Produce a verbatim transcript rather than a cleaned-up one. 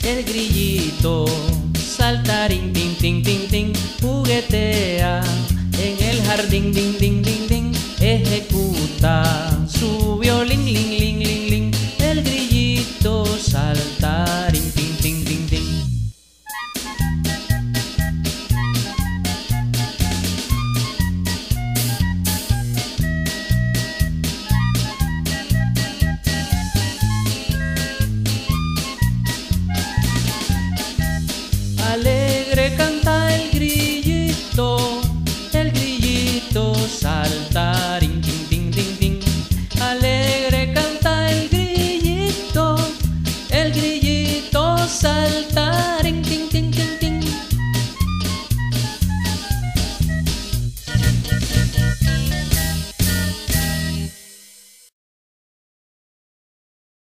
el grillito saltarín, tin, tin, tin, tin, juguetea en el jardín, din, din, din, din, ejecuta su